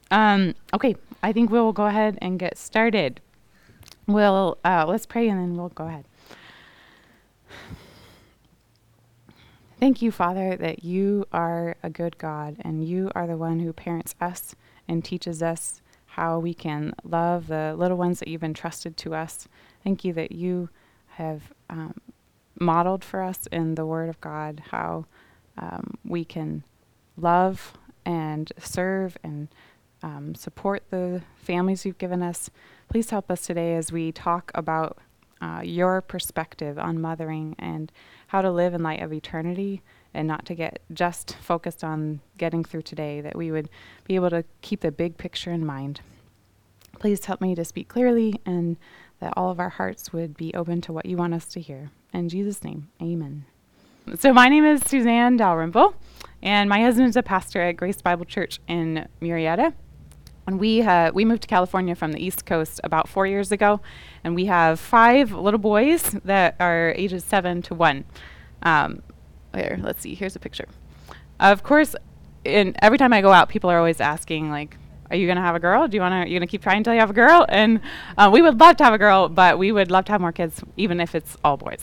Okay, I think we'll go ahead and get started. Let's pray and then we'll go ahead. Thank you, Father, that you are a good God and you are the one who parents us and teaches us how we can love the little ones that you've entrusted to us. Thank you that you have modeled for us in the Word of God how we can love and serve and support the families you've given us. Please help us today as we talk about your perspective on mothering and how to live in light of eternity and not to get just focused on getting through today, that we would be able to keep the big picture in mind. Please help me to speak clearly and that all of our hearts would be open to what you want us to hear. In Jesus' name, amen. So my name is Suzanne Dalrymple, and my husband is a pastor at Grace Bible Church in Murrieta. And we moved to California from the East Coast about 4 years ago, and we have 5 little boys that are ages 7 to 1. Let's see, here's a picture. Of course, every time I go out, people are always asking, like, are you going to have a girl? You going to keep trying until you have a girl? And we would love to have a girl, but we would love to have more kids, even if it's all boys.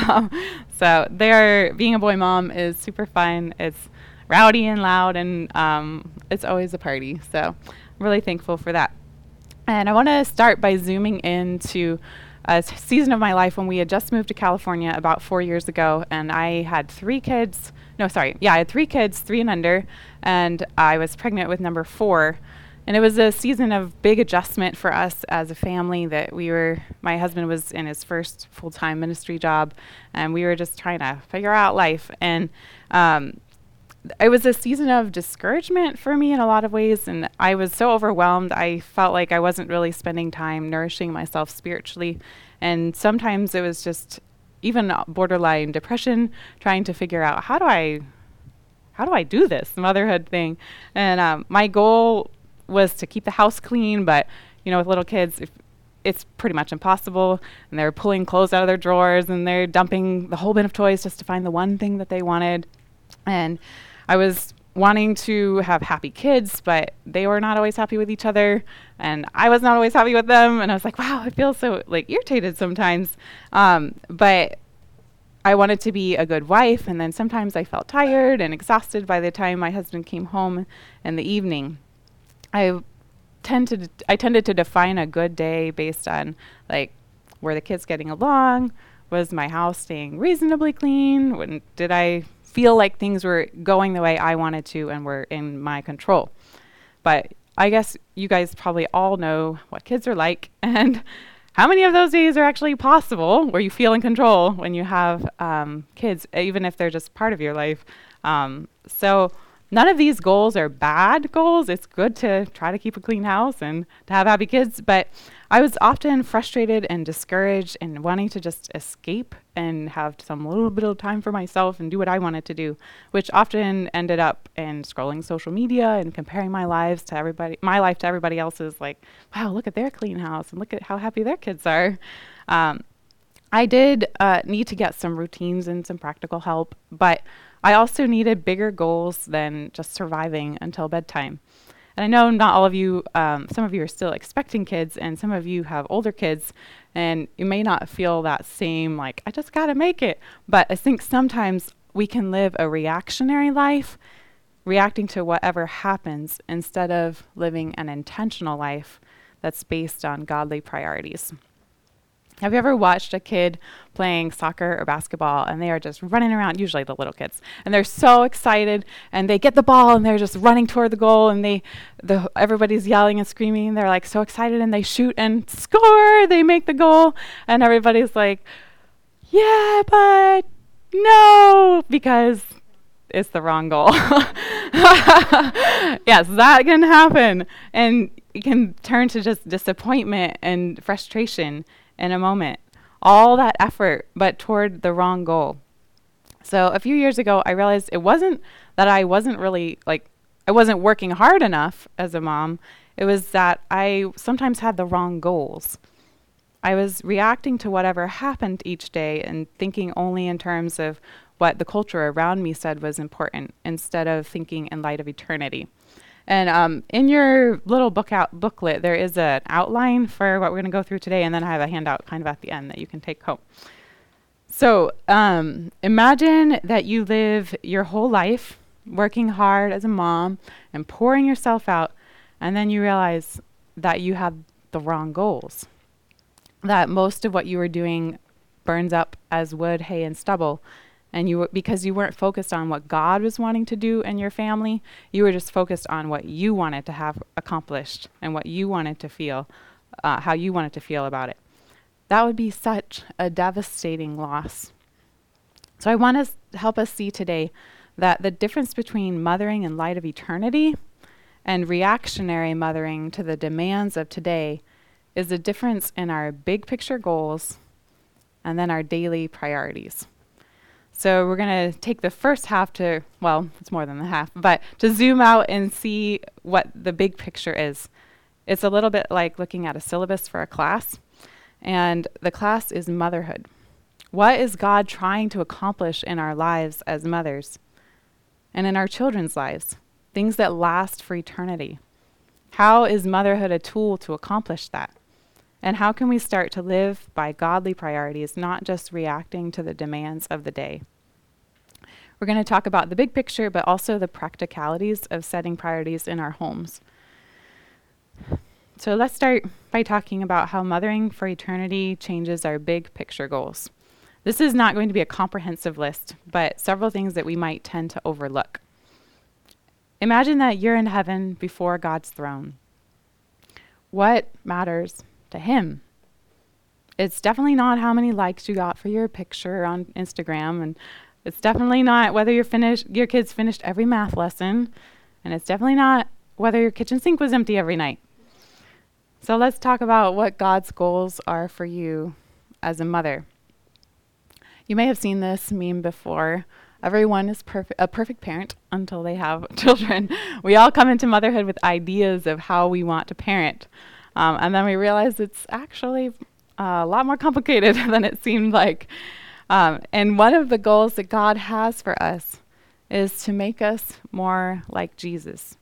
So being a boy mom is super fun. It's rowdy and loud, and it's always a party. So I'm really thankful for that. And I want to start by zooming into a season of my life when we had just moved to California about 4 years ago, and I had 3 kids. I had 3 kids, 3 and under, and I was pregnant with number 4. And it was a season of big adjustment for us as a family my husband was in his first full-time ministry job, and we were just trying to figure out life. And it was a season of discouragement for me in a lot of ways, and I was so overwhelmed. I felt like I wasn't really spending time nourishing myself spiritually, and sometimes it was just even borderline depression, trying to figure out how do I do this motherhood thing. And my goal was to keep the house clean, but with little kids, it's pretty much impossible, and they're pulling clothes out of their drawers and they're dumping the whole bin of toys just to find the one thing that they wanted. And I was wanting to have happy kids, but they were not always happy with each other, and I was not always happy with them. And I was like, wow, I feel so irritated sometimes. But I wanted to be a good wife, and then sometimes I felt tired and exhausted by the time my husband came home in the evening. I tended to define a good day based on were the kids getting along? Was my house staying reasonably clean? Did I feel like things were going the way I wanted to and were in my control? But I guess you guys probably all know what kids are like and how many of those days are actually possible where you feel in control when you have kids, even if they're just part of your life. So none of these goals are bad goals. It's good to try to keep a clean house and to have happy kids, but I was often frustrated and discouraged and wanting to just escape and have some little bit of time for myself and do what I wanted to do, which often ended up in scrolling social media and comparing my life to everybody else's, like, wow, look at their clean house and look at how happy their kids are. I did need to get some routines and some practical help, but I also needed bigger goals than just surviving until bedtime. And I know not all of you, some of you are still expecting kids, and some of you have older kids, and you may not feel that same, I just got to make it. But I think sometimes we can live a reactionary life, reacting to whatever happens, instead of living an intentional life that's based on godly priorities. Have you ever watched a kid playing soccer or basketball and they are just running around, usually the little kids, and they're so excited and they get the ball and they're just running toward the goal and everybody's yelling and screaming. They're so excited and they shoot and score, they make the goal, and everybody's like, yeah, but no, because it's the wrong goal. Yes, that can happen, and it can turn to just disappointment and frustration in a moment. All that effort, but toward the wrong goal. So a few years ago, I realized it wasn't that I wasn't really, I wasn't working hard enough as a mom. It was that I sometimes had the wrong goals. I was reacting to whatever happened each day and thinking only in terms of what the culture around me said was important, instead of thinking in light of eternity. And in your little booklet, there is an outline for what we're going to go through today, and then I have a handout kind of at the end that you can take home. So imagine that you live your whole life working hard as a mom and pouring yourself out, and then you realize that you have the wrong goals, that most of what you were doing burns up as wood, hay, and stubble. And because you weren't focused on what God was wanting to do in your family, you were just focused on what you wanted to have accomplished and what you wanted to feel, how you wanted to feel about it. That would be such a devastating loss. So I want to help us see today that the difference between mothering in light of eternity and reactionary mothering to the demands of today is the difference in our big picture goals and then our daily priorities. So we're going to take the first half to, well, it's more than the half, but to zoom out and see what the big picture is. It's a little bit like looking at a syllabus for a class, and the class is motherhood. What is God trying to accomplish in our lives as mothers and in our children's lives? Things that last for eternity. How is motherhood a tool to accomplish that? And how can we start to live by godly priorities, not just reacting to the demands of the day? We're going to talk about the big picture, but also the practicalities of setting priorities in our homes. So let's start by talking about how mothering for eternity changes our big picture goals. This is not going to be a comprehensive list, but several things that we might tend to overlook. Imagine that you're in heaven before God's throne. What matters to him? It's definitely not how many likes you got for your picture on Instagram, and it's definitely not whether your kids finished every math lesson, and it's definitely not whether your kitchen sink was empty every night. So let's talk about what God's goals are for you as a mother. You may have seen this meme before. Everyone is a perfect parent until they have children. We all come into motherhood with ideas of how we want to parent. And then we realize it's actually a lot more complicated than it seemed like. And one of the goals that God has for us is to make us more like Jesus.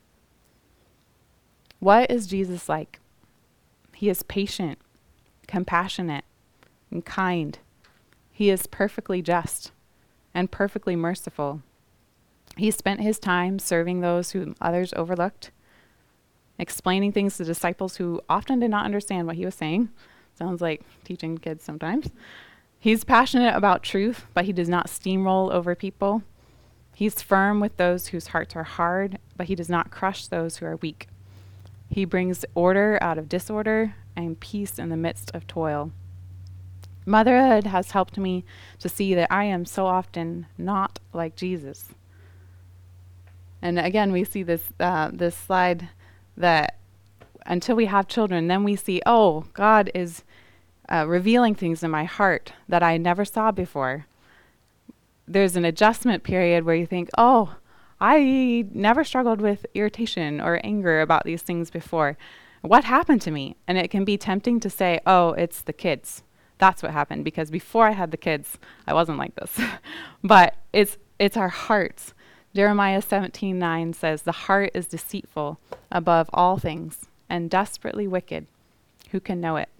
What is Jesus like? He is patient, compassionate, and kind. He is perfectly just and perfectly merciful. He spent his time serving those whom others overlooked, explaining things to disciples who often did not understand what he was saying. Sounds like teaching kids sometimes. He's passionate about truth, but he does not steamroll over people. He's firm with those whose hearts are hard, but he does not crush those who are weak. He brings order out of disorder and peace in the midst of toil. Motherhood has helped me to see that I am so often not like Jesus. And again, we see this slide that until we have children, then we see, oh, God is revealing things in my heart that I never saw before. There's an adjustment period where you think, oh, I never struggled with irritation or anger about these things before. What happened to me? And it can be tempting to say, oh, it's the kids. That's what happened, because before I had the kids, I wasn't like this. But it's our hearts. Jeremiah 17:9 says, the heart is deceitful above all things and desperately wicked. Who can know it?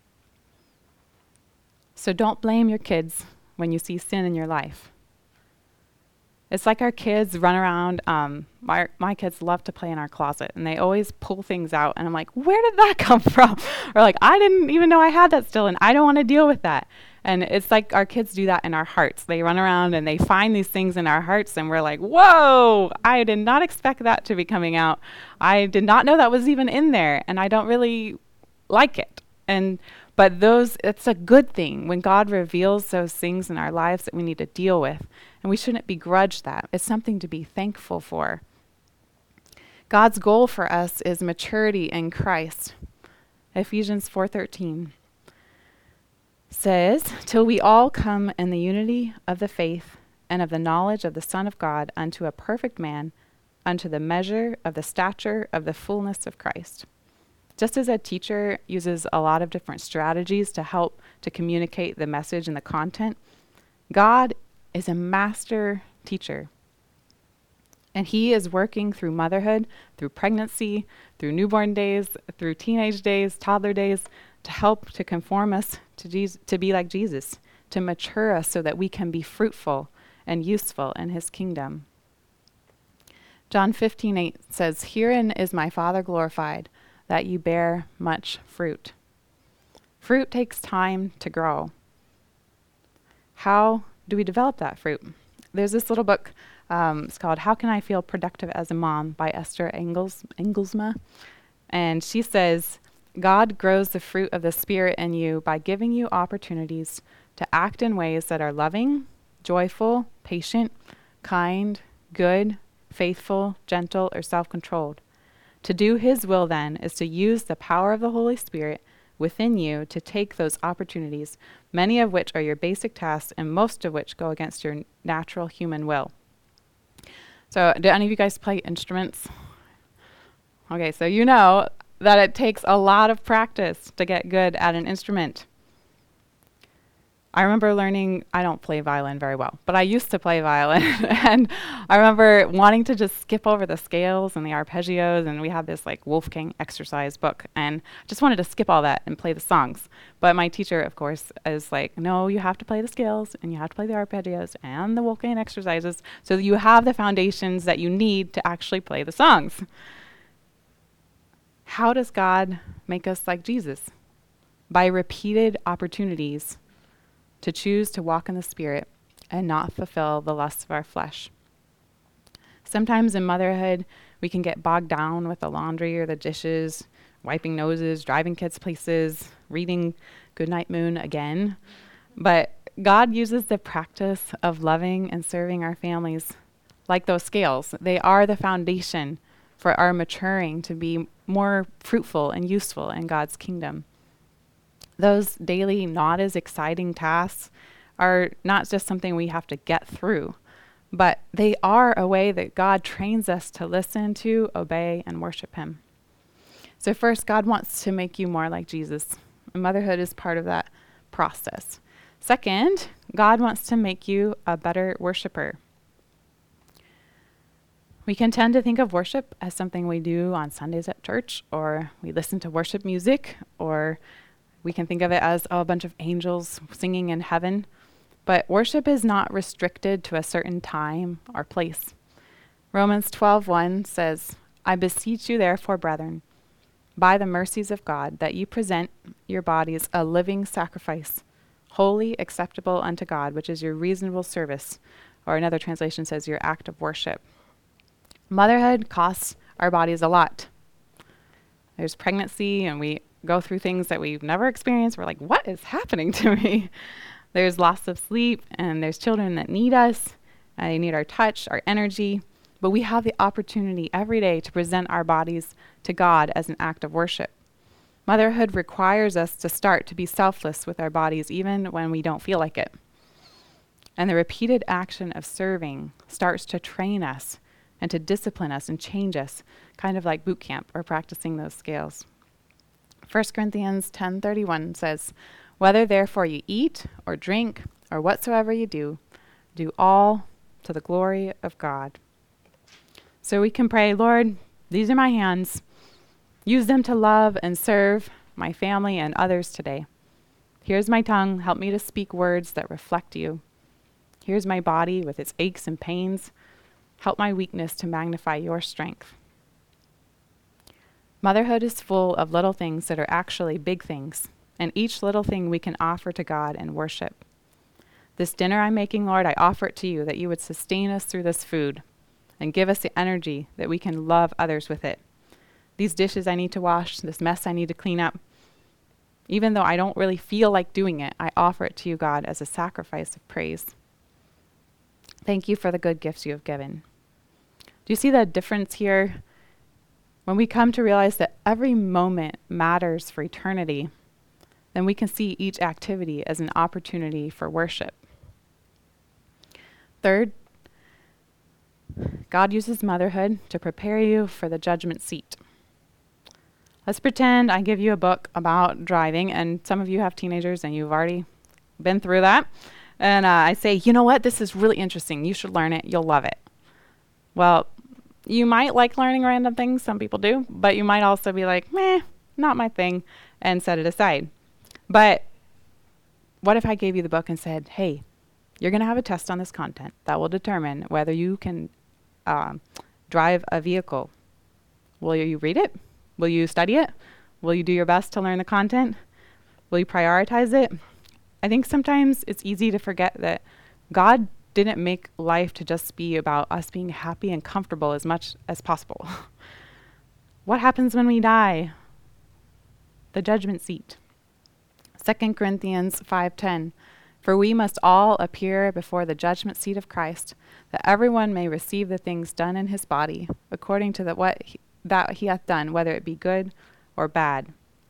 So don't blame your kids when you see sin in your life. It's like our kids run around. My kids love to play in our closet, and they always pull things out. And I'm like, where did that come from? Or like, I didn't even know I had that still, and I don't want to deal with that. And it's like our kids do that in our hearts. They run around and they find these things in our hearts, and we're like, whoa, I did not expect that to be coming out. I did not know that was even in there, and I don't really like it. But it's a good thing when God reveals those things in our lives that we need to deal with. And we shouldn't begrudge that. It's something to be thankful for. God's goal for us is maturity in Christ. Ephesians 4:13 says, till we all come in the unity of the faith and of the knowledge of the Son of God unto a perfect man, unto the measure of the stature of the fullness of Christ. Just as a teacher uses a lot of different strategies to help to communicate the message and the content, God is a master teacher. And he is working through motherhood, through pregnancy, through newborn days, through teenage days, toddler days, to help to conform us to be like Jesus, to mature us so that we can be fruitful and useful in his kingdom. John 15:8 says, "Herein is my Father glorified, that you bear much fruit." Fruit takes time to grow. How do we develop that fruit? There's this little book, it's called How Can I Feel Productive as a Mom by Esther Engelsma. And she says, God grows the fruit of the Spirit in you by giving you opportunities to act in ways that are loving, joyful, patient, kind, good, faithful, gentle, or self-controlled. To do his will then is to use the power of the Holy Spirit within you to take those opportunities, many of which are your basic tasks and most of which go against your natural human will. So do any of you guys play instruments? Okay, so you know that it takes a lot of practice to get good at an instrument. I remember learning, I don't play violin very well, but I used to play violin. And I remember wanting to just skip over the scales and the arpeggios, and we had this like Wolfgang exercise book, and just wanted to skip all that and play the songs. But my teacher, of course, is like, no, you have to play the scales, and you have to play the arpeggios and the Wolfgang exercises, so that you have the foundations that you need to actually play the songs. How does God make us like Jesus? By repeated opportunities to choose to walk in the Spirit and not fulfill the lusts of our flesh. Sometimes in motherhood, we can get bogged down with the laundry or the dishes, wiping noses, driving kids places, reading Goodnight Moon again. But God uses the practice of loving and serving our families like those scales. They are the foundation for our maturing to be more fruitful and useful in God's kingdom. Those daily, not as exciting tasks are not just something we have to get through, but they are a way that God trains us to listen to, obey, and worship him. So first, God wants to make you more like Jesus. And motherhood is part of that process. Second, God wants to make you a better worshiper. We can tend to think of worship as something we do on Sundays at church, or we listen to worship music, or we can think of it as a bunch of angels singing in heaven. But worship is not restricted to a certain time or place. Romans 12:1 says, I beseech you therefore, brethren, by the mercies of God, that you present your bodies a living sacrifice, holy, acceptable unto God, which is your reasonable service. Or another translation says your act of worship. Motherhood costs our bodies a lot. There's pregnancy, and we go through things that we've never experienced. We're like, what is happening to me? There's loss of sleep, and there's children that need us. They need our touch, our energy. But we have the opportunity every day to present our bodies to God as an act of worship. Motherhood requires us to start to be selfless with our bodies, even when we don't feel like it. And the repeated action of serving starts to train us and to discipline us and change us, kind of like boot camp or practicing those scales. 1 Corinthians 10:31 says, whether therefore you eat or drink or whatsoever you do, do all to the glory of God. So we can pray, Lord, these are my hands. Use them to love and serve my family and others today. Here's my tongue. Help me to speak words that reflect you. Here's my body with its aches and pains. Help my weakness to magnify your strength. Motherhood is full of little things that are actually big things, and each little thing we can offer to God and worship. This dinner I'm making, Lord, I offer it to you that you would sustain us through this food and give us the energy that we can love others with it. These dishes I need to wash, this mess I need to clean up. Even though I don't really feel like doing it, I offer it to you, God, as a sacrifice of praise. Thank you for the good gifts you have given. Do you see the difference here? When we come to realize that every moment matters for eternity, then we can see each activity as an opportunity for worship. Third, God uses motherhood to prepare you for the judgment seat. Let's pretend I give you a book about driving, and some of you have teenagers and you've already been through that. And I say, you know what, this is really interesting. You should learn it. You'll love it. Well, you might like learning random things. Some people do. But you might also be like, meh, not my thing, and set it aside. But what if I gave you the book and said, hey, you're going to have a test on this content that will determine whether you can drive a vehicle. Will you read it? Will you study it? Will you do your best to learn the content? Will you prioritize it? I think sometimes it's easy to forget that God didn't make life to just be about us being happy and comfortable as much as possible. What happens when we die? The judgment seat. 2 Corinthians 5:10. For we must all appear before the judgment seat of Christ, that everyone may receive the things done in his body, according to that he hath done, whether it be good or bad.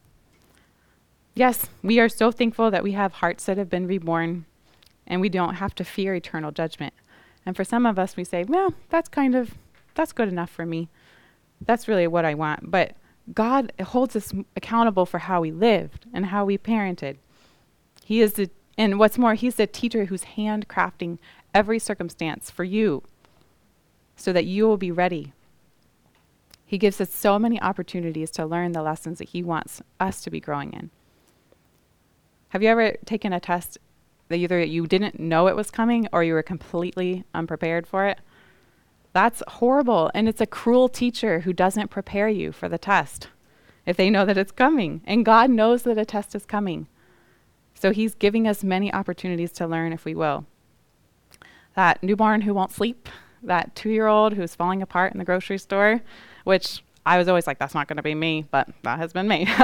Yes, we are so thankful that we have hearts that have been reborn, and we don't have to fear eternal judgment. And for some of us, we say, well, that's good enough for me. That's really what I want. But God holds us accountable for how we lived and how we parented. And what's more, he's the teacher who's handcrafting every circumstance for you so that you will be ready. He gives us so many opportunities to learn the lessons that he wants us to be growing in. Have you ever taken a test that either you didn't know it was coming or you were completely unprepared for it? That's horrible, and it's a cruel teacher who doesn't prepare you for the test if they know that it's coming. And God knows that a test is coming. So he's giving us many opportunities to learn if we will. That newborn who won't sleep, that 2-year-old who's falling apart in the grocery store, which I was always like, that's not going to be me, but that has been me.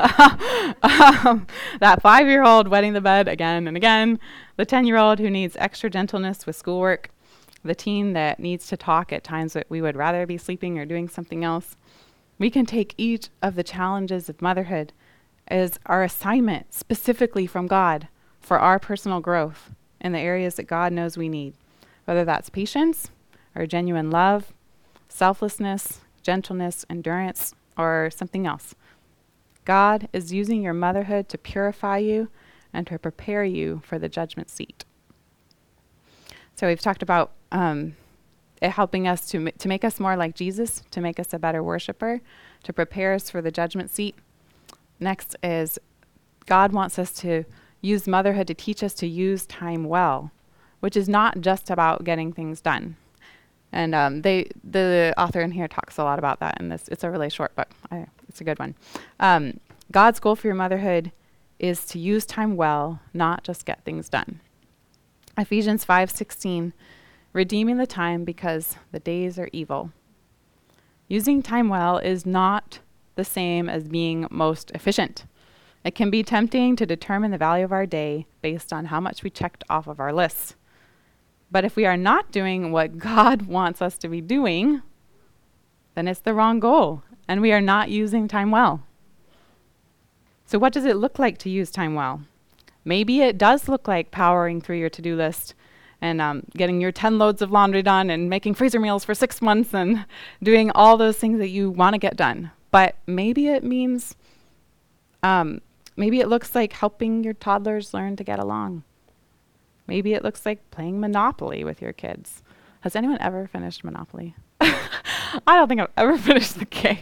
That 5-year-old wetting the bed again and again, the 10-year-old who needs extra gentleness with schoolwork, the teen that needs to talk at times that we would rather be sleeping or doing something else. We can take each of the challenges of motherhood as our assignment specifically from God for our personal growth in the areas that God knows we need, whether that's patience or genuine love, selflessness, gentleness, endurance, or something else. God is using your motherhood to purify you and to prepare you for the judgment seat. So we've talked about it helping us to make us more like Jesus, to make us a better worshiper, to prepare us for the judgment seat. Next is God wants us to use motherhood to teach us to use time well, which is not just about getting things done. And the author in here talks a lot about that in this. It's a really short book. It's a good one. God's goal for your motherhood is to use time well, not just get things done. Ephesians 5:16, redeeming the time because the days are evil. Using time well is not the same as being most efficient. It can be tempting to determine the value of our day based on how much we checked off of our lists. But if we are not doing what God wants us to be doing, then it's the wrong goal, and we are not using time well. So what does it look like to use time well? Maybe it does look like powering through your to-do list and getting your 10 loads of laundry done and making freezer meals for 6 months and doing all those things that you want to get done. But maybe it means, maybe it looks like helping your toddlers learn to get along. Maybe it looks like playing Monopoly with your kids. Has anyone ever finished Monopoly? I don't think I've ever finished the game.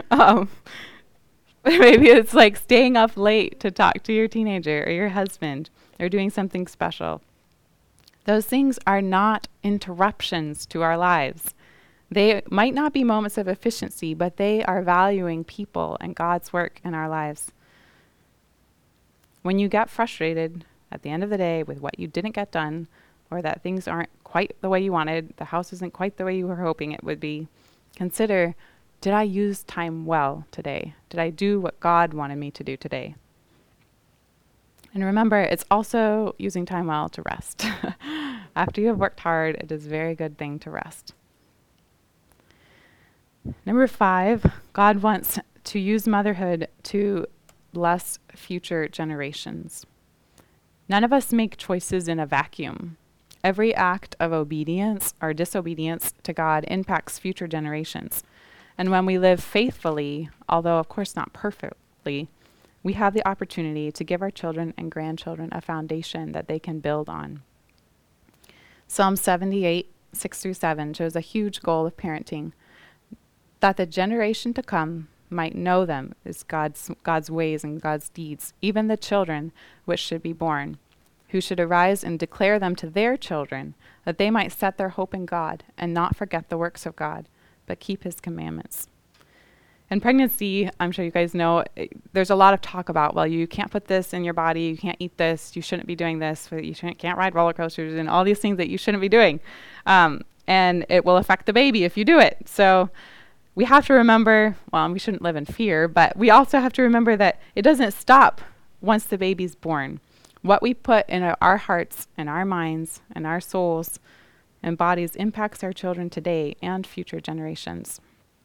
Maybe it's like staying up late to talk to your teenager or your husband or doing something special. Those things are not interruptions to our lives. They might not be moments of efficiency, but they are valuing people and God's work in our lives. When you get frustrated at the end of the day with what you didn't get done, or that things aren't quite the way you wanted, the house isn't quite the way you were hoping it would be, consider, did I use time well today? Did I do what God wanted me to do today? And remember, it's also using time well to rest. After you have worked hard, it is a very good thing to rest. Number 5, God wants to use motherhood to bless future generations. None of us make choices in a vacuum. Every act of obedience or disobedience to God impacts future generations. And when we live faithfully, although of course not perfectly, we have the opportunity to give our children and grandchildren a foundation that they can build on. Psalm 78, 6-7 shows a huge goal of parenting. that the generation to come might know them as God's ways and God's deeds, even the children which should be born, who should arise and declare them to their children, that they might set their hope in God and not forget the works of God, but keep his commandments. In pregnancy, I'm sure you guys know, there's a lot of talk about, well, you can't put this in your body, you can't eat this, you shouldn't be doing this, you can't ride roller coasters, and all these things that you shouldn't be doing. And it will affect the baby if you do it. So we have to remember, well, we shouldn't live in fear, but we also have to remember that it doesn't stop once the baby's born. What we put in our hearts and our minds and our souls and bodies impacts our children today and future generations.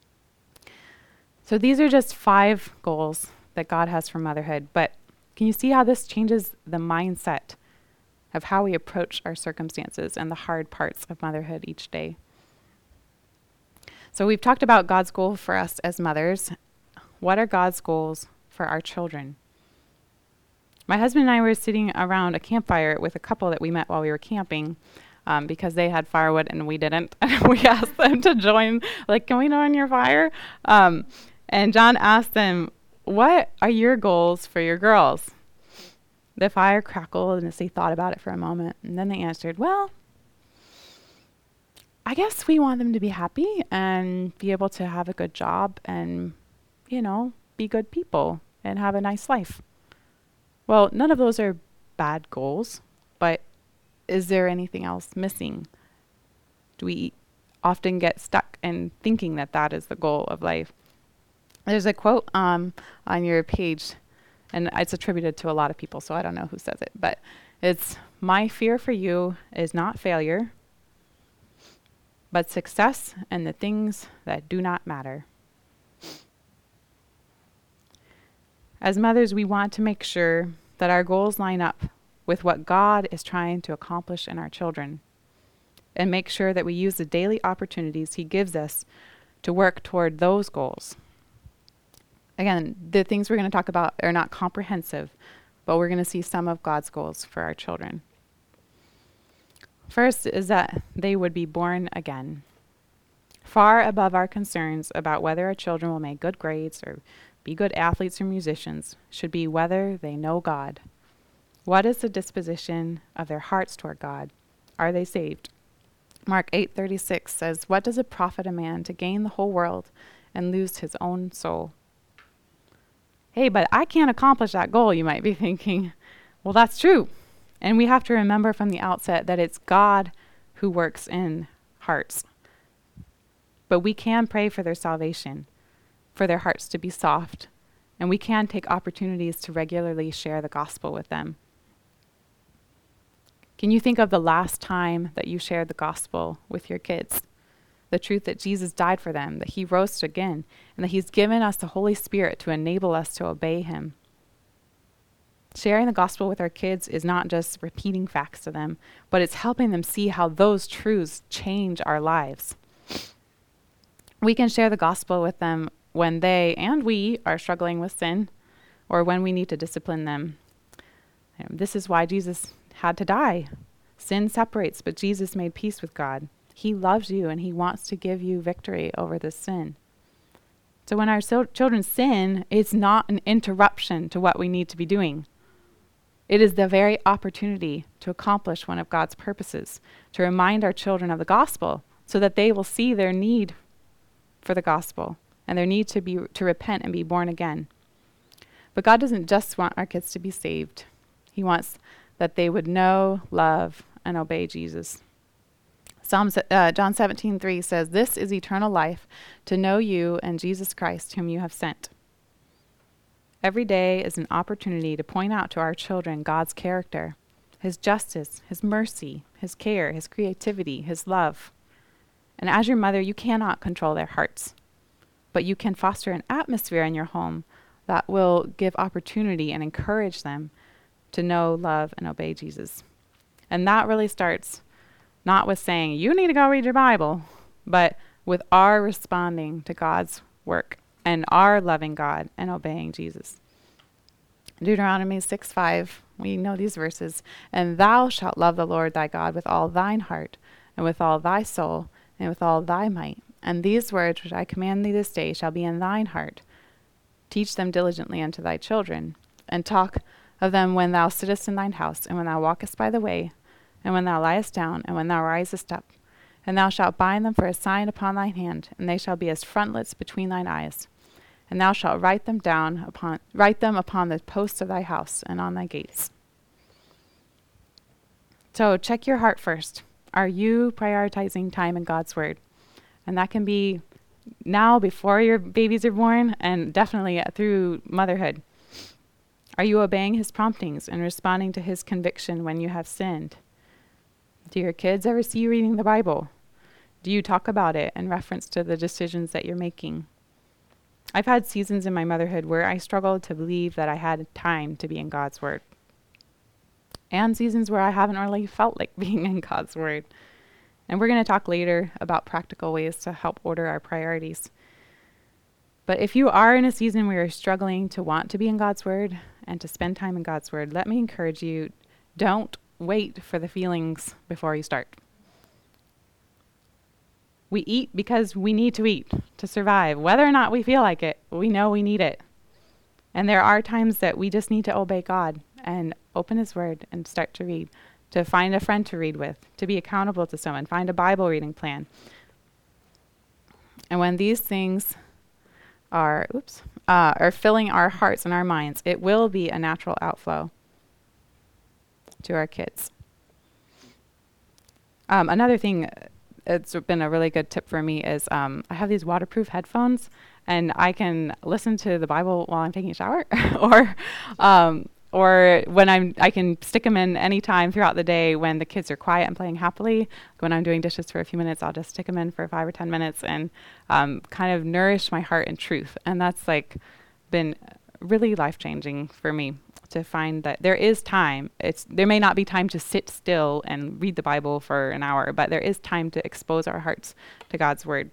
So these are just 5 goals that God has for motherhood, but can you see how this changes the mindset of how we approach our circumstances and the hard parts of motherhood each day? So we've talked about God's goal for us as mothers. What are God's goals for our children? My husband and I were sitting around a campfire with a couple that we met while we were camping, because they had firewood and we didn't. We asked them to join, like, can we join your fire? And John asked them, what are your goals for your girls? The fire crackled and they thought about it for a moment. And then they answered, well, I guess we want them to be happy and be able to have a good job and, be good people and have a nice life. Well, none of those are bad goals, but is there anything else missing? Do we often get stuck in thinking that that is the goal of life? There's a quote on your page, and it's attributed to a lot of people, so I don't know who says it, but it's, my fear for you is not failure, but success and the things that do not matter. As mothers, we want to make sure that our goals line up with what God is trying to accomplish in our children, and make sure that we use the daily opportunities he gives us to work toward those goals. Again, the things we're going to talk about are not comprehensive, but we're going to see some of God's goals for our children. First is that they would be born again. Far above our concerns about whether our children will make good grades or be good athletes or musicians should be whether they know God. What is the disposition of their hearts toward God? Are they saved? Mark 8:36 says, what does it profit a man to gain the whole world and lose his own soul? Hey, but I can't accomplish that goal, you might be thinking. Well, that's true. And we have to remember from the outset that it's God who works in hearts. But we can pray for their salvation, for their hearts to be soft, and we can take opportunities to regularly share the gospel with them. Can you think of the last time that you shared the gospel with your kids? The truth that Jesus died for them, that he rose again, and that he's given us the Holy Spirit to enable us to obey him. Sharing the gospel with our kids is not just repeating facts to them, but it's helping them see how those truths change our lives. We can share the gospel with them when they and we are struggling with sin, or when we need to discipline them. This is why Jesus had to die. Sin separates, but Jesus made peace with God. He loves you and he wants to give you victory over this sin. So when our children sin, it's not an interruption to what we need to be doing. It is the very opportunity to accomplish one of God's purposes, to remind our children of the gospel so that they will see their need for the gospel and their need to repent and be born again. But God doesn't just want our kids to be saved. He wants that they would know, love, and obey Jesus. John 17:3 says, this is eternal life, to know you and Jesus Christ, whom you have sent. Every day is an opportunity to point out to our children God's character, his justice, his mercy, his care, his creativity, his love. And as your mother, you cannot control their hearts, but you can foster an atmosphere in your home that will give opportunity and encourage them to know, love, and obey Jesus. And that really starts not with saying, you need to go read your Bible, but with our responding to God's work and our loving God and obeying Jesus. Deuteronomy 6:5, we know these verses. And thou shalt love the Lord thy God with all thine heart, and with all thy soul, and with all thy might, And these words which I command thee this day shall be in thine heart. Teach them diligently unto thy children, and talk of them when thou sittest in thine house, and when thou walkest by the way, and when thou liest down, and when thou risest up. And thou shalt bind them for a sign upon thine hand, and they shall be as frontlets between thine eyes. And thou shalt write them upon the posts of thy house and on thy gates. So check your heart first. Are you prioritizing time in God's word? And that can be now before your babies are born, and definitely through motherhood. Are you obeying his promptings and responding to his conviction when you have sinned? Do your kids ever see you reading the Bible? Do you talk about it in reference to the decisions that you're making? I've had seasons in my motherhood where I struggled to believe that I had time to be in God's word. And seasons where I haven't really felt like being in God's word. And we're going to talk later about practical ways to help order our priorities. But if you are in a season where you're struggling to want to be in God's word and to spend time in God's word, let me encourage you, don't wait for the feelings before you start. We eat because we need to eat to survive. Whether or not we feel like it, we know we need it. And there are times that we just need to obey God and open his word and start to read, to find a friend to read with, to be accountable to someone, find a Bible reading plan. And when these things are filling our hearts and our minds, it will be a natural outflow to our kids. Another thing, it's been a really good tip for me is I have these waterproof headphones, and I can listen to the Bible while I'm taking a shower, or when I can stick them in any time throughout the day when the kids are quiet and playing happily. When I'm doing dishes for a few minutes, I'll just stick them in for 5 or 10 minutes and kind of nourish my heart in truth. And that's been really life-changing for me to find that there is time. There may not be time to sit still and read the Bible for an hour, but there is time to expose our hearts to God's word.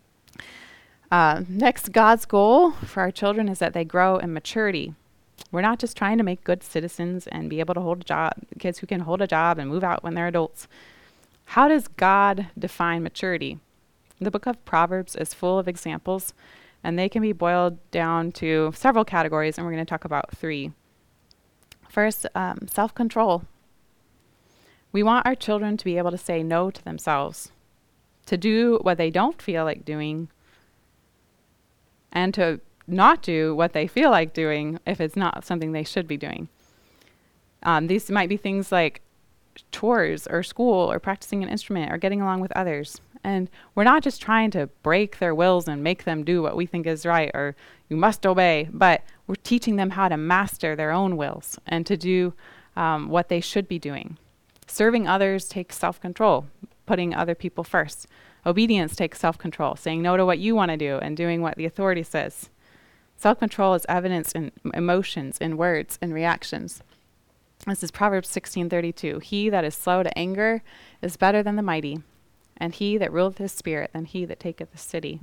Next, God's goal for our children is that they grow in maturity. We're not just trying to make good citizens and be able to hold a job, kids who can hold a job and move out when they're adults. How does God define maturity? The book of Proverbs is full of examples, and they can be boiled down to several categories, and we're going to talk about 3. First, self-control. We want our children to be able to say no to themselves, to do what they don't feel like doing, and to not do what they feel like doing if it's not something they should be doing. These might be things like chores or school or practicing an instrument or getting along with others. And we're not just trying to break their wills and make them do what we think is right or you must obey, but we're teaching them how to master their own wills and to do what they should be doing. Serving others takes self-control, putting other people first. Obedience takes self-control, saying no to what you want to do and doing what the authority says. Self-control is evidence in emotions, in words, in reactions. This is Proverbs 16:32. He that is slow to anger is better than the mighty, and he that ruleth his spirit than he that taketh a city.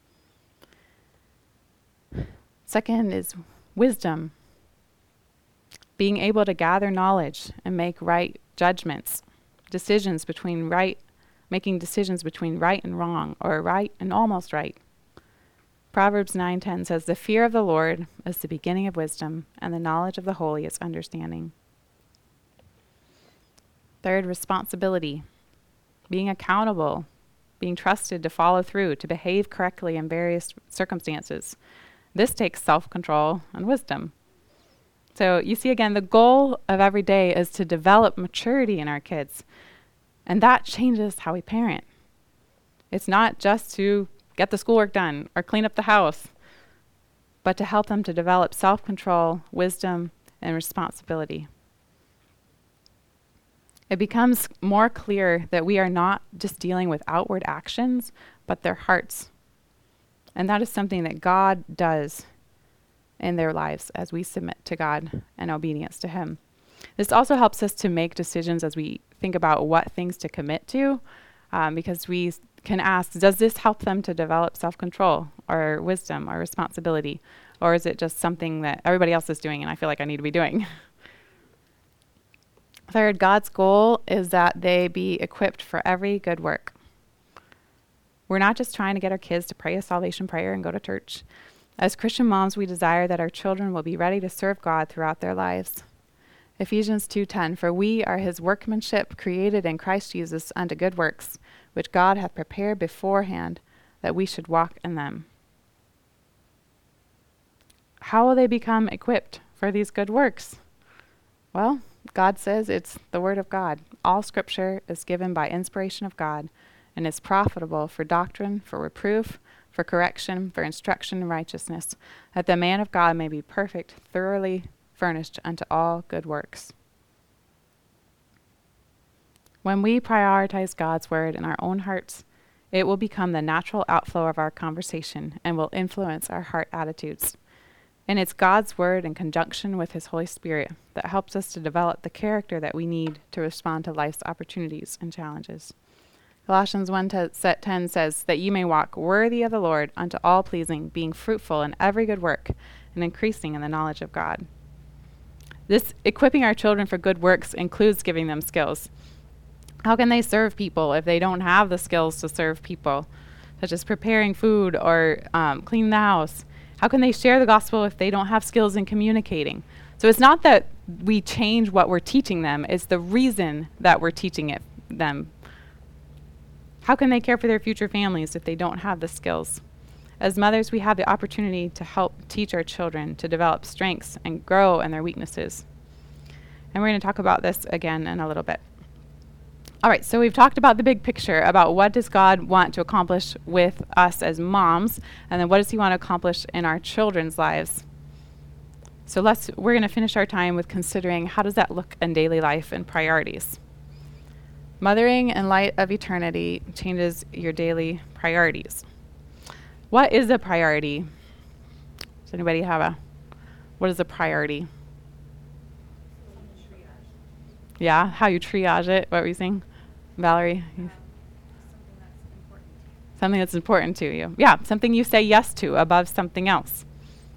Second is wisdom. Being able to gather knowledge and make right judgments, making decisions between right and wrong, or right and almost right. Proverbs 9:10 says, the fear of the Lord is the beginning of wisdom, and the knowledge of the holy is understanding. Third, responsibility. Being accountable, being trusted to follow through, to behave correctly in various circumstances. This takes self-control and wisdom. So you see again, the goal of every day is to develop maturity in our kids. And that changes how we parent. It's not just to get the schoolwork done or clean up the house, but to help them to develop self-control, wisdom, and responsibility. It becomes more clear that we are not just dealing with outward actions, but their hearts. And that is something that God does in their lives as we submit to God and obedience to him. This also helps us to make decisions as we think about what things to commit to, because we can ask, does this help them to develop self-control or wisdom or responsibility? Or is it just something that everybody else is doing and I feel like I need to be doing? Third, God's goal is that they be equipped for every good work. We're not just trying to get our kids to pray a salvation prayer and go to church. As Christian moms, we desire that our children will be ready to serve God throughout their lives. Ephesians 2:10, for we are his workmanship, created in Christ Jesus unto good works, which God hath prepared beforehand that we should walk in them. How will they become equipped for these good works? Well, God says it's the word of God. All scripture is given by inspiration of God and is profitable for doctrine, for reproof, for correction, for instruction in righteousness, that the man of God may be perfect, thoroughly furnished unto all good works. When we prioritize God's word in our own hearts, it will become the natural outflow of our conversation and will influence our heart attitudes. And it's God's word in conjunction with his Holy Spirit that helps us to develop the character that we need to respond to life's opportunities and challenges. Colossians 1:10 says, that ye may walk worthy of the Lord unto all pleasing, being fruitful in every good work, and increasing in the knowledge of God. This equipping our children for good works includes giving them skills. How can they serve people if they don't have the skills to serve people, such as preparing food or cleaning the house? How can they share the gospel if they don't have skills in communicating? So it's not that we change what we're teaching them, it's the reason that we're teaching it them. How can they care for their future families if they don't have the skills? As mothers, we have the opportunity to help teach our children to develop strengths and grow in their weaknesses. And we're going to talk about this again in a little bit. All right, so we've talked about the big picture, about what does God want to accomplish with us as moms, and then what does he want to accomplish in our children's lives. So we're going to finish our time with considering how does that look in daily life and priorities. Mothering in light of eternity changes your daily priorities. What is a priority? Does anybody have what is a priority? Yeah, how you triage it. What were you saying, Valerie? Something that's important to you. Yeah, something you say yes to above something else.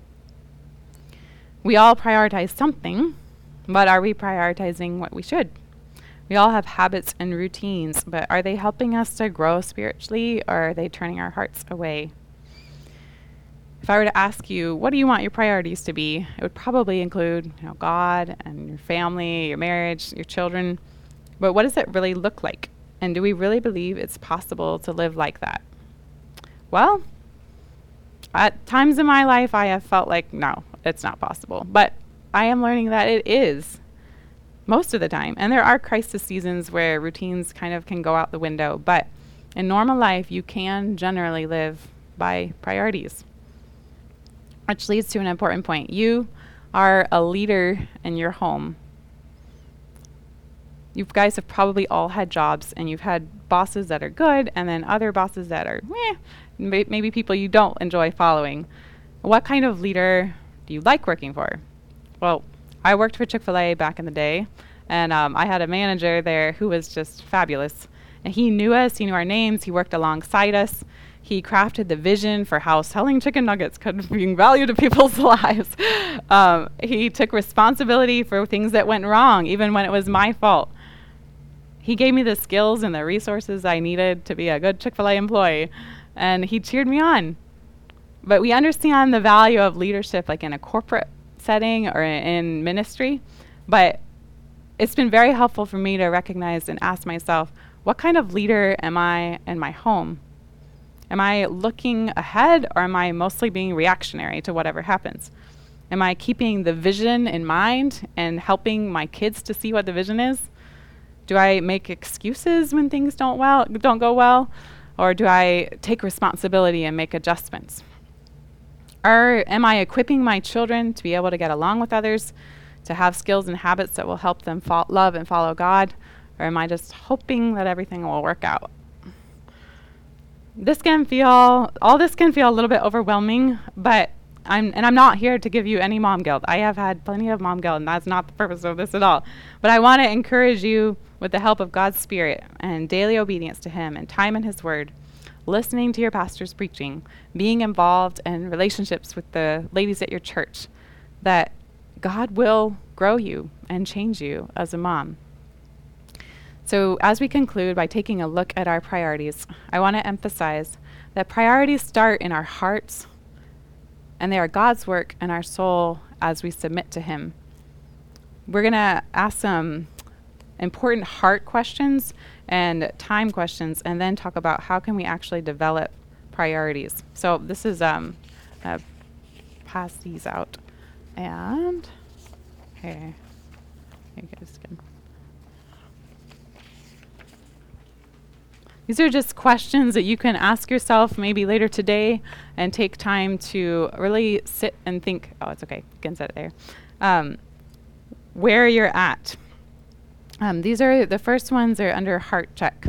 We all prioritize something, but are we prioritizing what we should? We all have habits and routines, but are they helping us to grow spiritually, or are they turning our hearts away? If I were to ask you, what do you want your priorities to be? It would probably include, God and your family, your marriage, your children. But what does it really look like? And do we really believe it's possible to live like that? Well, at times in my life, I have felt like, no, it's not possible. But I am learning that it is most of the time. And there are crisis seasons where routines kind of can go out the window. But in normal life, you can generally live by priorities. Which leads to an important point. You are a leader in your home. You guys have probably all had jobs, and you've had bosses that are good, and then other bosses that are maybe people you don't enjoy following. What kind of leader do you like working for? Well, I worked for Chick-fil-A back in the day, and I had a manager there who was just fabulous. And he knew us, he knew our names, he worked alongside us. He crafted the vision for how selling chicken nuggets could bring value to people's lives. He took responsibility for things that went wrong, even when it was my fault. He gave me the skills and the resources I needed to be a good Chick-fil-A employee, and he cheered me on. But we understand the value of leadership, like in a corporate setting or in ministry. But it's been very helpful for me to recognize and ask myself, what kind of leader am I in my home? Am I looking ahead, or am I mostly being reactionary to whatever happens? Am I keeping the vision in mind and helping my kids to see what the vision is? Do I make excuses when things don't go well? Or do I take responsibility and make adjustments? Or am I equipping my children to be able to get along with others, to have skills and habits that will help them love and follow God? Or am I just hoping that everything will work out? All this can feel a little bit overwhelming, but I'm not here to give you any mom guilt. I have had plenty of mom guilt, and that's not the purpose of this at all. But I want to encourage you with the help of God's Spirit and daily obedience to him and time in his word, listening to your pastor's preaching, being involved in relationships with the ladies at your church, that God will grow you and change you as a mom. So as we conclude by taking a look at our priorities, I want to emphasize that priorities start in our hearts, and they are God's work in our soul as we submit to Him. We're going to ask some important heart questions and time questions, and then talk about how can we actually develop priorities. So this is pass these out, and here you guys can. These are just questions that you can ask yourself maybe later today and take time to really sit and think. Oh, it's okay. You can sit there. Where you're at. These are the first ones are under heart check.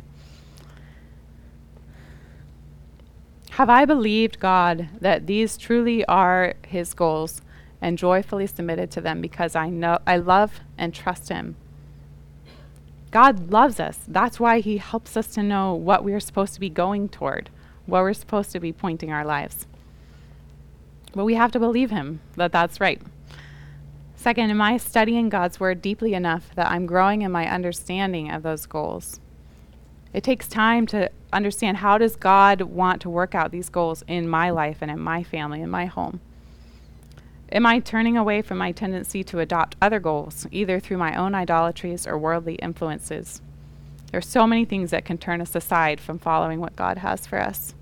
Have I believed God that these truly are His goals and joyfully submitted to them because I know I love and trust Him? God loves us. That's why He helps us to know what we're supposed to be going toward, where we're supposed to be pointing our lives. But we have to believe Him that that's right. Second, am I studying God's Word deeply enough that I'm growing in my understanding of those goals? It takes time to understand, how does God want to work out these goals in my life and in my family, in my home? Am I turning away from my tendency to adopt other goals, either through my own idolatries or worldly influences? There are so many things that can turn us aside from following what God has for us.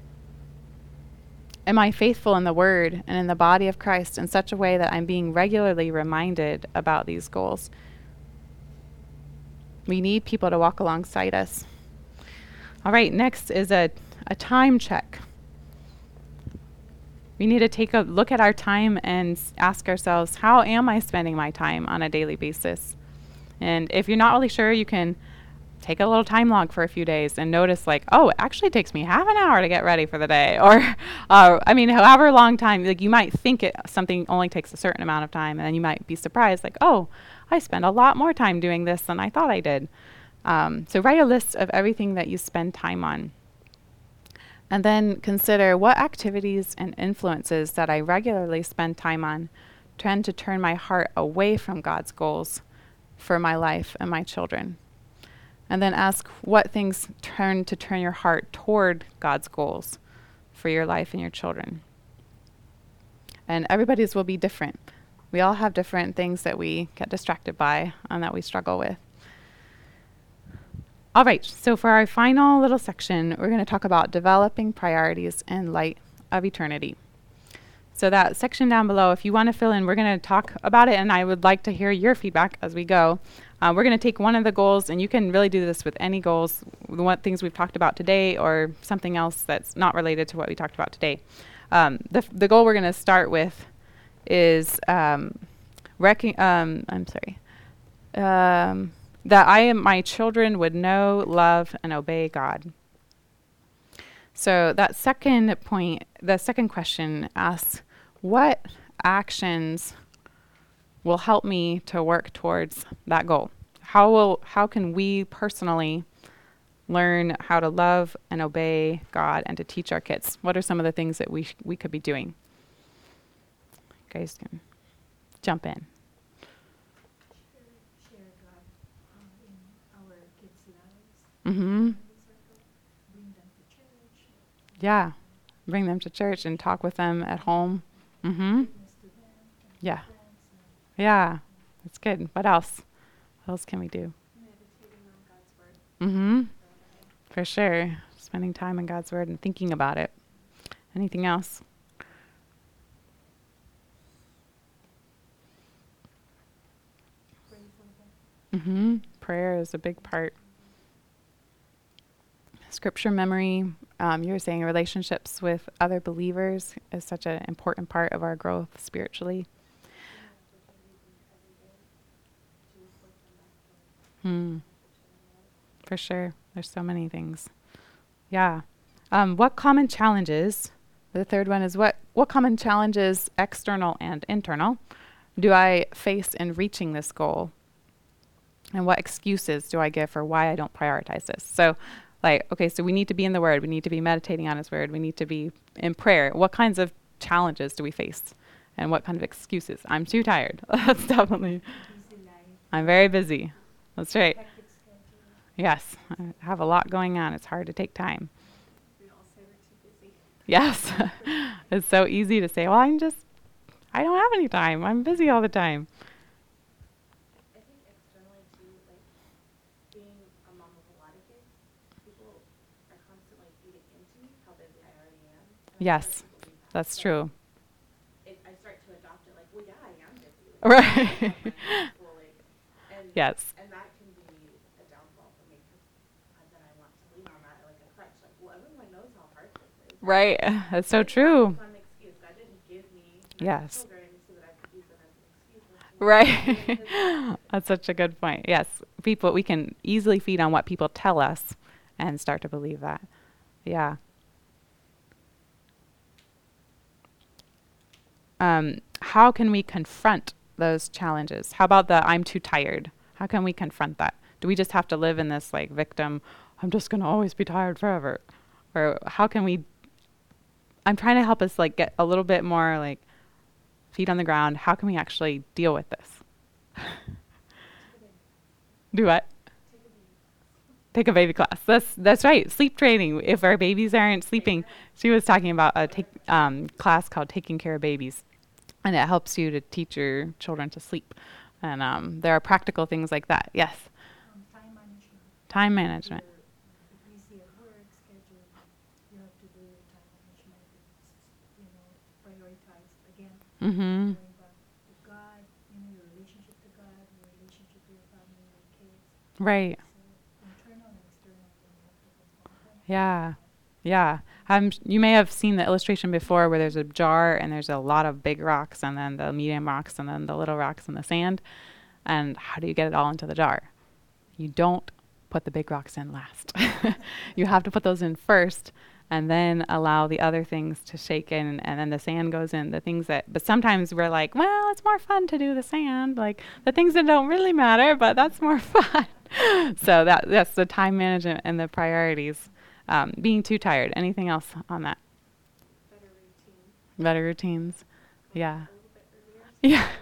Am I faithful in the Word and in the body of Christ in such a way that I'm being regularly reminded about these goals? We need people to walk alongside us. All right, next is a time check. We need to take a look at our time and ask ourselves, how am I spending my time on a daily basis? And if you're not really sure, you can take a little time log for a few days and notice, like, oh, it actually takes me half an hour to get ready for the day. Or, however long time, like you might think something only takes a certain amount of time, and then you might be surprised, like, oh, I spend a lot more time doing this than I thought I did. So write a list of everything that you spend time on. And then consider what activities and influences that I regularly spend time on tend to turn my heart away from God's goals for my life and my children. And then ask what things turn your heart toward God's goals for your life and your children. And everybody's will be different. We all have different things that we get distracted by and that we struggle with. All right, so for our final little section, we're going to talk about developing priorities in light of eternity. So that section down below, if you want to fill in, we're going to talk about it, and I would like to hear your feedback as we go. We're going to take one of the goals, and you can really do this with any goals, what things we've talked about today or something else that's not related to what we talked about today. The goal we're going to start with is that I and my children would know, love, and obey God. So that second point, the second question asks, what actions will help me to work towards that goal? How can we personally learn how to love and obey God and to teach our kids? What are some of the things that we could be doing? You guys can jump in. Mm-hmm. Bring them to church. Yeah. Bring them to church and talk with them at home. Mm-hmm. Yeah. Yeah. That's good. What else? What else can we do? Meditating on God's Word. Mm-hmm. For sure. Spending time in God's Word and thinking about it. Anything else? Pray for them. Mm-hmm. Prayer is a big part. Scripture memory, you were saying relationships with other believers is such an important part of our growth spiritually. For sure. There's so many things. Yeah. What common challenges, the third one is what common challenges, external and internal, do I face in reaching this goal? And what excuses do I give for why I don't prioritize this? So, so we need to be in the Word. We need to be meditating on His Word. We need to be in prayer. What kinds of challenges do we face? And what kind of excuses? I'm too tired. That's definitely. Busy life. I'm very busy. That's right. Hectic schedule. Yes, I have a lot going on. It's hard to take time. We all say we're too busy. Yes. It's so easy to say, well, I don't have any time. I'm busy all the time. I think externally too, like being a mom of a lot of kids, people are constantly feeding into me how busy I already am, and I start Yes, to believe that. that's Like, true. I start to adopt it. Like, well, yeah, I am busy. Like, I have Right. my hands full. Like, and Yes. and that can be a downfall for me because then I want to lean on that like a crutch. Like, well, everyone knows how hard this is. Right. That's so It's not a true. fun excuse. God didn't give me 9 Yes. children so that I could use them as an excuse. Like, to not Right. do His work. That's such a good point. Yes. We can easily feed on what people tell us and start to believe that. Yeah. How can we confront those challenges? How about the I'm too tired? How can we confront that? Do we just have to live in this like victim, I'm just going to always be tired forever? Or how can we, I'm trying to help us like get a little bit more like feet on the ground. How can we actually deal with this? Do what? Take a baby class. That's right. Sleep training. If our babies aren't sleeping, she was talking about a class called Taking Care of Babies, and it helps you to teach your children to sleep. And there are practical things like that. Yes, Time management. time management. You're busy at work schedule. You have to do your time management. Prioritize again. Mm-hmm. Going back to God. Your relationship to God, your relationship to your family, your kids. Right. So internal and external, then you have to confront them. Yeah. Yeah. You may have seen the illustration before where there's a jar and there's a lot of big rocks and then the medium rocks and then the little rocks in the sand. And how do you get it all into the jar? You don't put the big rocks in last. You have to put those in first and then allow the other things to shake in and then the sand goes in. But sometimes we're like, well, it's more fun to do the sand, like the things that don't really matter, but that's more fun. So that's the time management and the priorities. Being too tired. Anything else on that? Better routine. Better routines. Yeah. A little bit earlier. Yeah.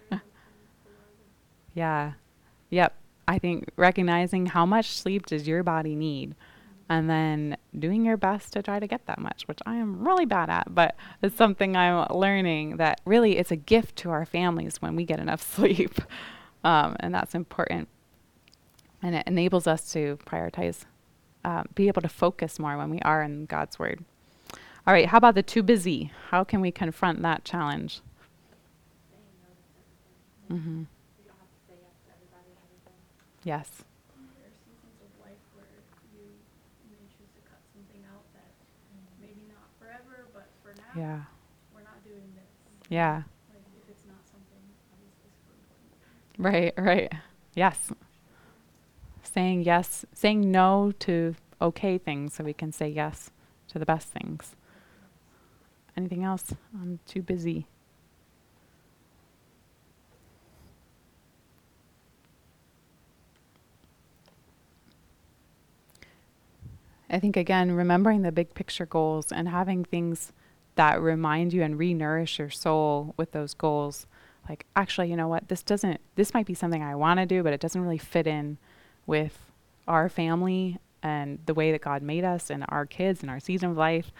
Yeah. Yep. I think recognizing how much sleep does your body need and then doing your best to try to get that much, which I am really bad at, but it's something I'm learning that really it's a gift to our families when we get enough sleep. And that's important. And it enables us to prioritize, be able to focus more when we are in God's Word. All right, how about the too busy? How can we confront that challenge? Saying no to certain things. Mm-hmm. You don't have to say yes to everybody and everything. Yes. There are seasons of life where you may choose to cut something out that maybe not forever, but for now, Yeah. we're not doing this. Yeah. Like if it's not something obviously super important. Right, right. Yes. Saying yes, saying no to okay things so we can say yes to the best things. Anything else? I'm too busy. I think, again, remembering the big picture goals and having things that remind you and re-nourish your soul with those goals. Like, actually, you know what? This might be something I want to do, but it doesn't really fit in with our family and the way that God made us and our kids and our season of life.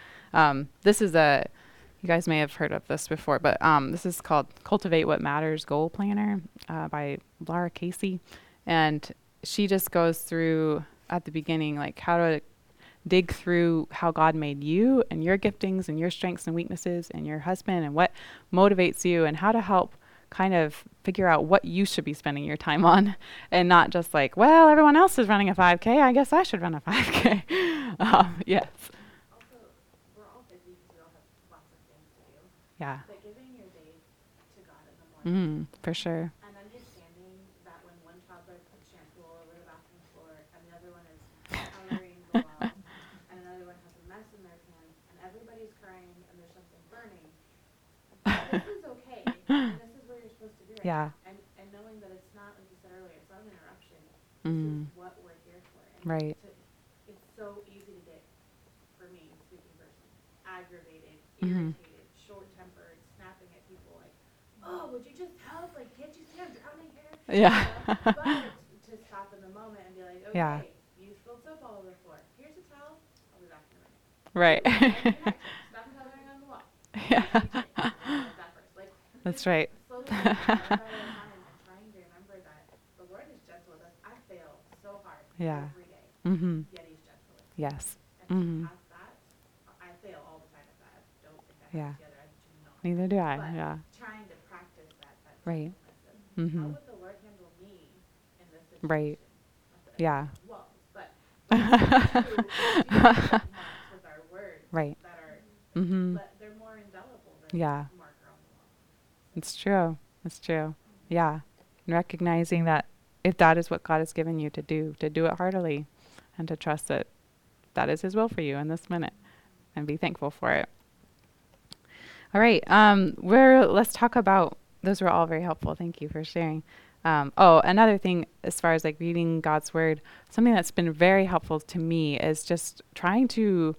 You guys may have heard of this before, but this is called Cultivate What Matters Goal Planner by Laura Casey. And she just goes through at the beginning, like how to dig through how God made you and your giftings and your strengths and weaknesses and your husband and what motivates you and how to help kind of figure out what you should be spending your time on and not just like, well, everyone else is running a 5K. I guess I should run a 5K. Yes. Also, we're all busy because we all have lots of things to do. Yeah. But giving your day to God in the morning For sure. and understanding that when one toddler puts shampoo all over the bathroom floor and the other one is coloring the wall and another one has a mess in their pants and everybody's crying and there's something burning, this is okay and this is where you're supposed to be right Yeah. now. And knowing that it's not, like you said earlier, it's not an interruption. This Mm. is what we're here for. And Right. it's so easy to get, for me, speaking person, aggravated, Mhm. irritated, short-tempered, snapping at people like, oh, would you just help? Like, can't you see I'm drowning here? Yeah. But to stop in the moment and be like, okay, Yeah. Right. Stop coloring on the wall. Yeah. That first. Like, That's right. slowly, one by one time, and trying to remember that the Lord is gentle with us. I fail so hard Yeah. every day, Mm-hmm. yet He's gentle with me. Yes. And Mm-hmm. past that, I fail all the time at that. I don't think I Yeah. have it together. I do not. Neither do I. But Yeah. trying to practice that Right. gentleness of Mm-hmm. how would the Lord handle me in this situation? Right. Not that I Yeah. won't, but we do bookmarks with our words Right. that are, Mm-hmm. but they're more indelible than Yeah. a marker on the wall. It's true. It's true. Yeah. And recognizing that if that is what God has given you to do it heartily and to trust that that is His will for you in this minute and be thankful for it. All right. Let's talk about, those were all very helpful. Thank you for sharing. Another thing as far as like reading God's word, something that's been very helpful to me is just trying to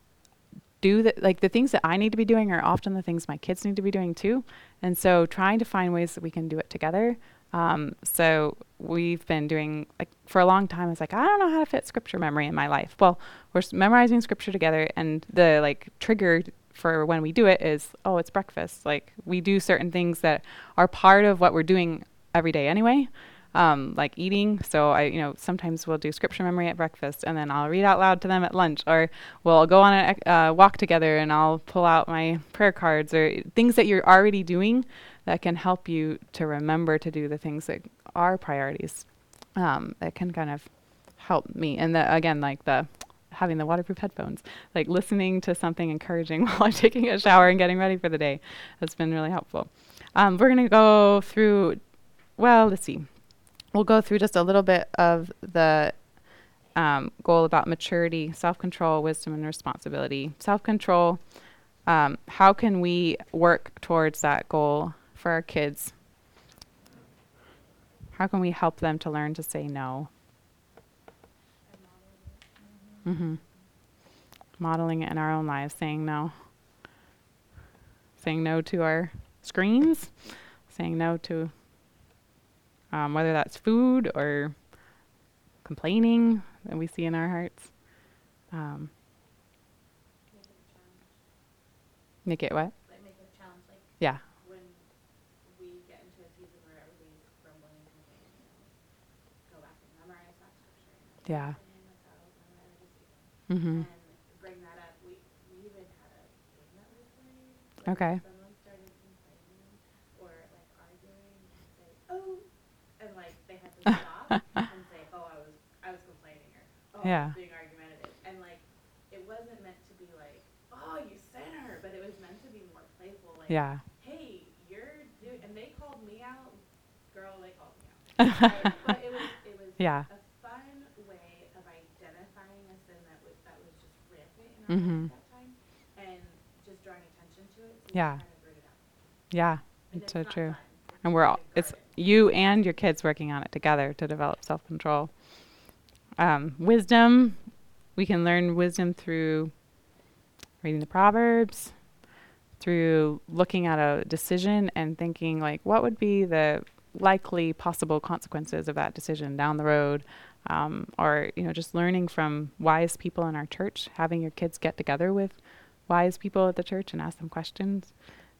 do the things that I need to be doing are often the things my kids need to be doing too. And so trying to find ways that we can do it together. So we've been doing, like, for a long time, it's like, I don't know how to fit scripture memory in my life. Well, we're memorizing scripture together, and the like trigger for when we do it is, oh, it's breakfast. Like, we do certain things that are part of what we're doing every day anyway. Like eating. So sometimes we'll do scripture memory at breakfast, and then I'll read out loud to them at lunch, or we'll go on a walk together and I'll pull out my prayer cards, or things that you're already doing that can help you to remember to do the things that are priorities. That can kind of help me. And again, like having the waterproof headphones, like listening to something encouraging while I'm taking a shower and getting ready for the day, has been really helpful. We're going to go through, let's see. We'll go through just a little bit of the goal about maturity, self-control, wisdom, and responsibility. Self-control, how can we work towards that goal for our kids? How can we help them to learn to say no? Mm-hmm. Modeling it in our own lives, saying no. Saying no to our screens, saying no to whether that's food or complaining that we see in our hearts. Make it what? Like, make it a challenge, like Yeah. when we get into a season where everybody's grumbling and complaining, go back and memorize that scripture. Yeah. And Mm-hmm. bring that up. We even had a game that we played. Like, Okay. if someone started complaining or like arguing, and say, "Oh," and like they had to stop and say, "Oh, I was complaining," or "Oh, I Yeah. was being argumentative," and like it wasn't meant to be like, "Oh, you sinner," but it was meant to be more playful. Like, Yeah. "Hey, you're doing," and they called me out. Girl, they called me out. Right? But it was Yeah. a fun way of identifying a sin that was just rampant in our Mm-hmm. life at that time, and just drawing attention to it. So Yeah. we kind of root it out. Yeah. And It's so not true. fun. And we're all, It's it's garbage. you and your kids working on it together to develop self-control. Wisdom, we can learn wisdom through reading the Proverbs, through looking at a decision and thinking, like, what would be the likely possible consequences of that decision down the road, or just learning from wise people in our church, having your kids get together with wise people at the church and ask them questions.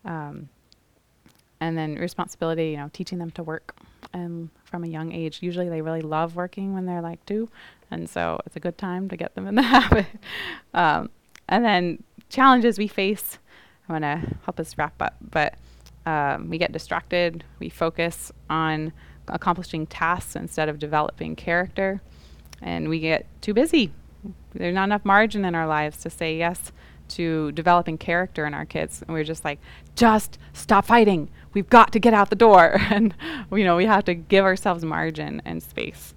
And then responsibility, teaching them to work from a young age. Usually they really love working when they're like 2, and so it's a good time to get them in the habit. And then challenges we face. I want to help us wrap up, but we get distracted. We focus on accomplishing tasks instead of developing character, and we get too busy. There's not enough margin in our lives to say yes to developing character in our kids, and we're just like, just stop fighting. We've got to get out the door, and we have to give ourselves margin and space.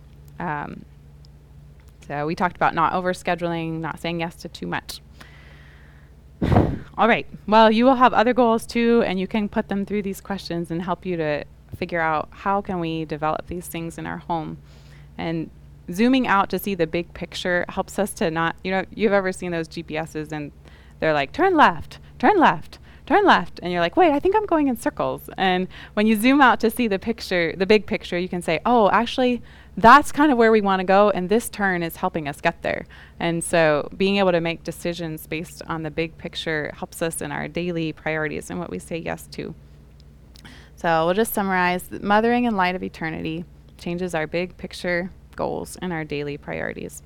So we talked about not overscheduling, not saying yes to too much. All right. Well, you will have other goals too, and you can put them through these questions and help you to figure out how can we develop these things in our home. And zooming out to see the big picture helps us to not, you've ever seen those GPSs and they're like, turn left, turn left, turn left. And you're like, wait, I think I'm going in circles. And when you zoom out to see the picture, the big picture, you can say, oh, actually, that's kind of where we want to go, and this turn is helping us get there. And so being able to make decisions based on the big picture helps us in our daily priorities and what we say yes to. So we'll just summarize. Mothering in light of eternity changes our big picture goals and our daily priorities.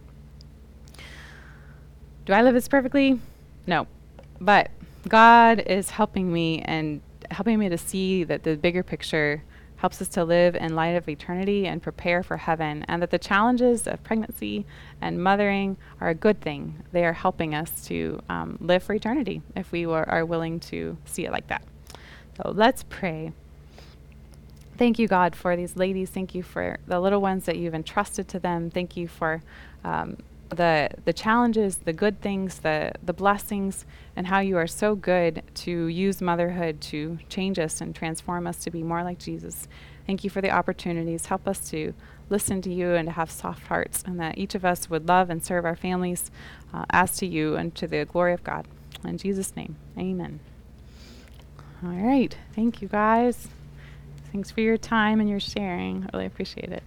Do I live this perfectly? No. But God is helping me and helping me to see that the bigger picture helps us to live in light of eternity and prepare for heaven, and that the challenges of pregnancy and mothering are a good thing. They are helping us to live for eternity if we are willing to see it like that. So let's pray. Thank you, God, for these ladies. Thank you for the little ones that you've entrusted to them. Thank you for the challenges, the good things, the blessings, and how you are so good to use motherhood to change us and transform us to be more like Jesus. Thank you for the opportunities. Help us to listen to you and to have soft hearts, and that each of us would love and serve our families as to you and to the glory of God. In Jesus' name, amen. All right. Thank you, guys. Thanks for your time and your sharing. I really appreciate it.